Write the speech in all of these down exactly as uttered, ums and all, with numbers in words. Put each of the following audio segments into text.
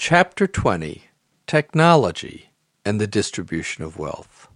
Chapter twenty, Technology and the Distribution of Wealth.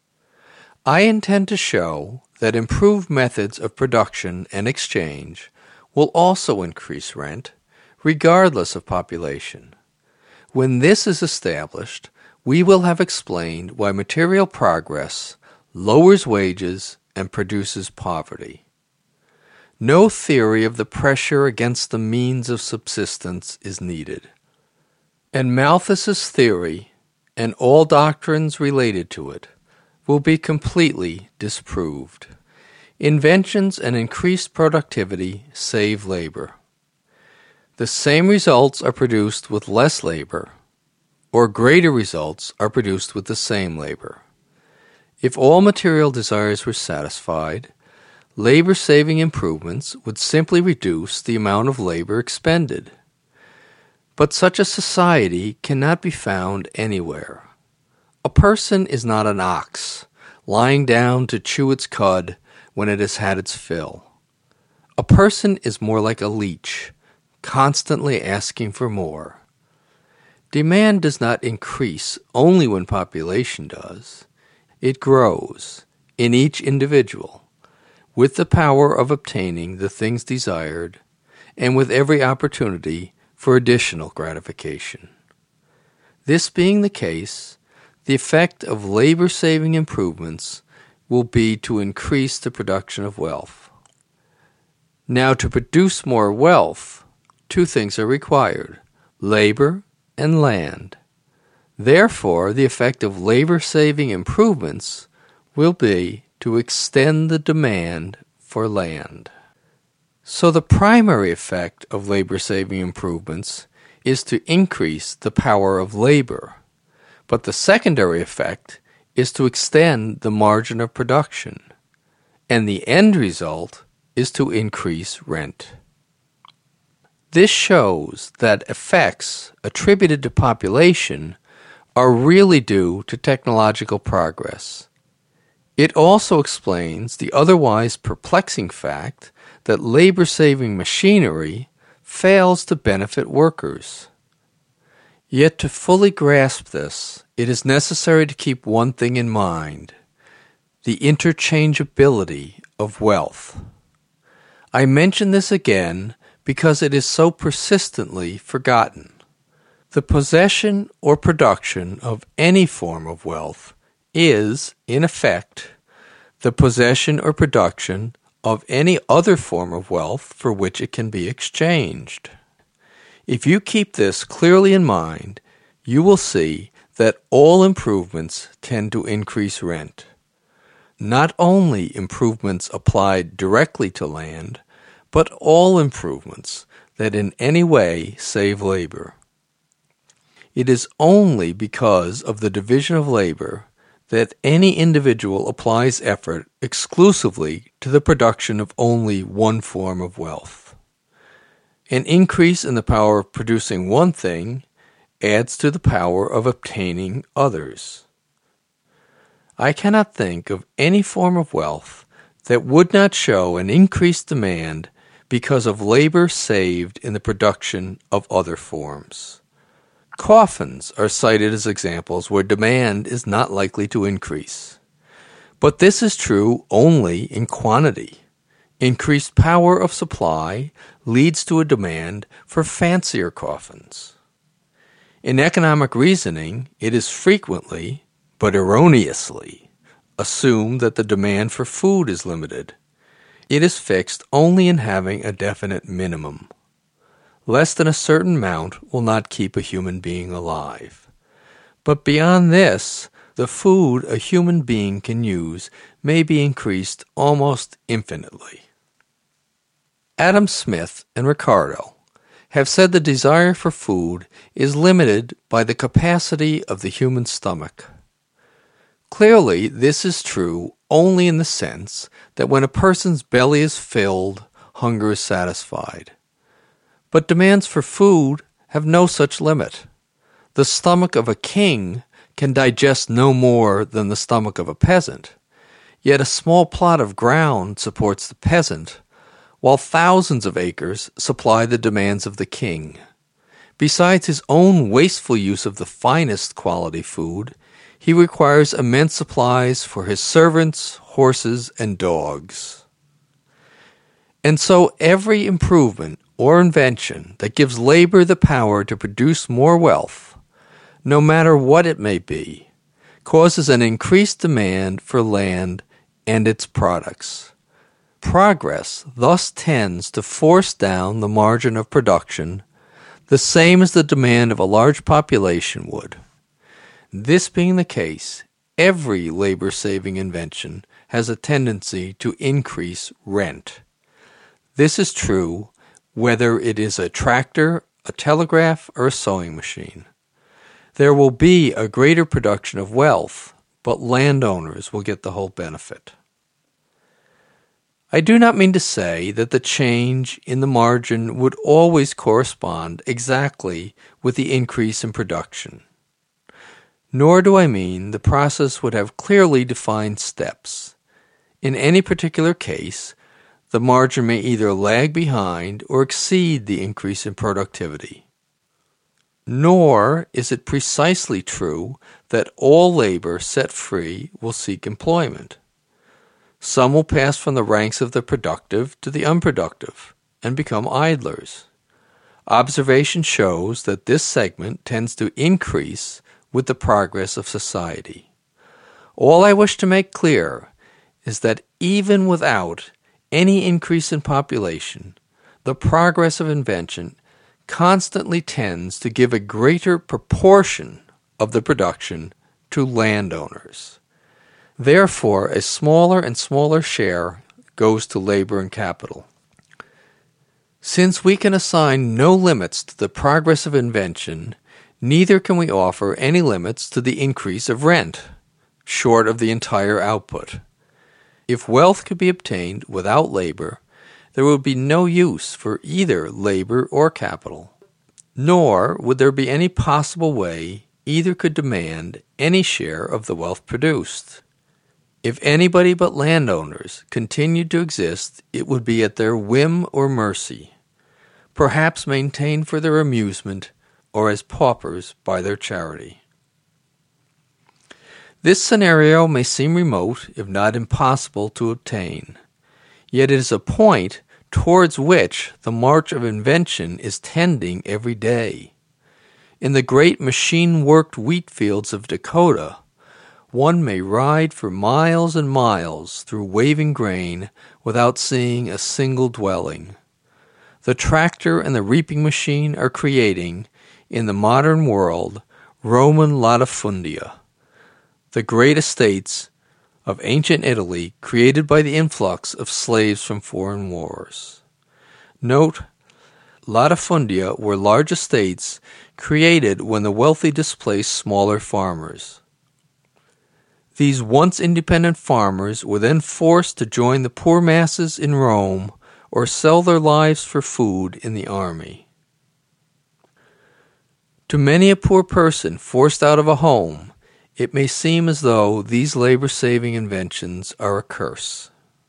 I intend to show that improved methods of production and exchange will also increase rent, regardless of population. When this is established, we will have explained why material progress lowers wages and produces poverty. No theory of the pressure against the means of subsistence is needed, and Malthus's theory and all doctrines related to it will be completely disproved. Inventions and increased productivity save labor. The same results are produced with less labor, or greater results are produced with the same labor. If all material desires were satisfied, labor-saving improvements would simply reduce the amount of labor expended. But such a society cannot be found anywhere. A person is not an ox, lying down to chew its cud when it has had its fill. A person is more like a leech, constantly asking for more. Demand does not increase only when population does. It grows, in each individual, with the power of obtaining the things desired, and with every opportunity for additional gratification. This being the case, the effect of labor-saving improvements will be to increase the production of wealth. Now, to produce more wealth, two things are required: labor and land. Therefore, the effect of labor-saving improvements will be to extend the demand for land. So the primary effect of labor-saving improvements is to increase the power of labor, but the secondary effect is to extend the margin of production, and the end result is to increase rent. This shows that effects attributed to population are really due to technological progress. It also explains the otherwise perplexing fact that labor-saving machinery fails to benefit workers. Yet to fully grasp this, it is necessary to keep one thing in mind: the interchangeability of wealth. I mention this again because it is so persistently forgotten. The possession or production of any form of wealth is, in effect, the possession or production of any other form of wealth for which it can be exchanged. If you keep this clearly in mind, you will see that all improvements tend to increase rent. Not only improvements applied directly to land, but all improvements that in any way save labor. It is only because of the division of labor that any individual applies effort exclusively to the production of only one form of wealth. An increase in the power of producing one thing adds to the power of obtaining others. I cannot think of any form of wealth that would not show an increased demand because of labor saved in the production of other forms. Coffins are cited as examples where demand is not likely to increase. But this is true only in quantity. Increased power of supply leads to a demand for fancier coffins. In economic reasoning, it is frequently, but erroneously, assumed that the demand for food is limited. It is fixed only in having a definite minimum. Less than a certain amount will not keep a human being alive. But beyond this, the food a human being can use may be increased almost infinitely. Adam Smith and Ricardo have said the desire for food is limited by the capacity of the human stomach. Clearly, this is true only in the sense that when a person's belly is filled, hunger is satisfied. But demands for food have no such limit. The stomach of a king can digest no more than the stomach of a peasant, yet a small plot of ground supports the peasant, while thousands of acres supply the demands of the king. Besides his own wasteful use of the finest quality food, he requires immense supplies for his servants, horses, and dogs. And so every improvement or invention that gives labor the power to produce more wealth, no matter what it may be, causes an increased demand for land and its products. Progress thus tends to force down the margin of production, the same as the demand of a large population would. This being the case, every labor-saving invention has a tendency to increase rent. This is true whether it is a tractor, a telegraph, or a sewing machine. There will be a greater production of wealth, but landowners will get the whole benefit. I do not mean to say that the change in the margin would always correspond exactly with the increase in production. Nor do I mean the process would have clearly defined steps. In any particular case, the margin may either lag behind or exceed the increase in productivity. Nor is it precisely true that all labor set free will seek employment. Some will pass from the ranks of the productive to the unproductive and become idlers. Observation shows that this segment tends to increase with the progress of society. All I wish to make clear is that even without any increase in population, the progress of invention constantly tends to give a greater proportion of the production to landowners. Therefore, a smaller and smaller share goes to labor and capital. Since we can assign no limits to the progress of invention, neither can we offer any limits to the increase of rent, short of the entire output. If wealth could be obtained without labor, there would be no use for either labor or capital, nor would there be any possible way either could demand any share of the wealth produced. If anybody but landowners continued to exist, it would be at their whim or mercy, perhaps maintained for their amusement or as paupers by their charity. This scenario may seem remote, if not impossible, to obtain, yet it is a point towards which the march of invention is tending every day. In the great machine-worked wheat fields of Dakota, one may ride for miles and miles through waving grain without seeing a single dwelling. The tractor and the reaping machine are creating, in the modern world, Roman latifundia, the great estates of ancient Italy created by the influx of slaves from foreign wars. Note, latifundia were large estates created when the wealthy displaced smaller farmers. These once independent farmers were then forced to join the poor masses in Rome or sell their lives for food in the army. To many a poor person forced out of a home, it may seem as though these labor-saving inventions are a curse.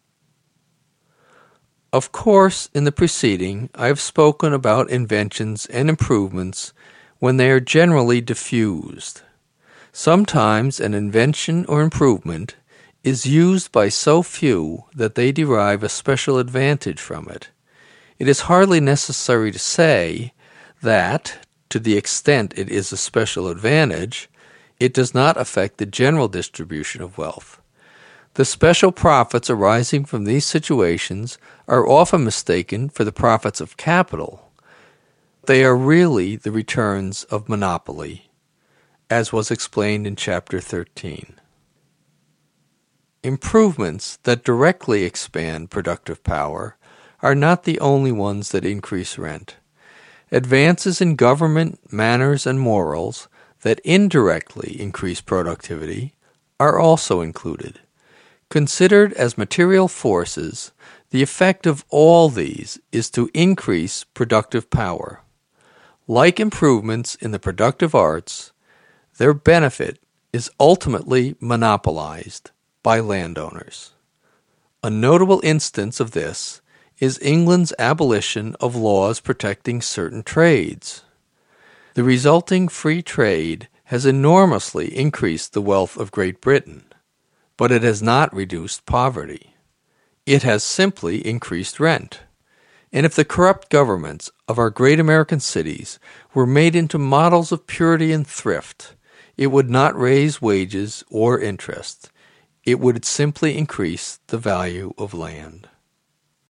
Of course, in the preceding, I have spoken about inventions and improvements when they are generally diffused. Sometimes an invention or improvement is used by so few that they derive a special advantage from it. It is hardly necessary to say that, to the extent it is a special advantage, it does not affect the general distribution of wealth. The special profits arising from these situations are often mistaken for the profits of capital. They are really the returns of monopoly, as was explained in Chapter thirteen. Improvements that directly expand productive power are not the only ones that increase rent. Advances in government, manners, and morals that indirectly increase productivity are also included. Considered as material forces, the effect of all these is to increase productive power. Like improvements in the productive arts, their benefit is ultimately monopolized by landowners. A notable instance of this is England's abolition of laws protecting certain trades. The resulting free trade has enormously increased the wealth of Great Britain, but it has not reduced poverty. It has simply increased rent. And if the corrupt governments of our great American cities were made into models of purity and thrift, it would not raise wages or interest. It would simply increase the value of land.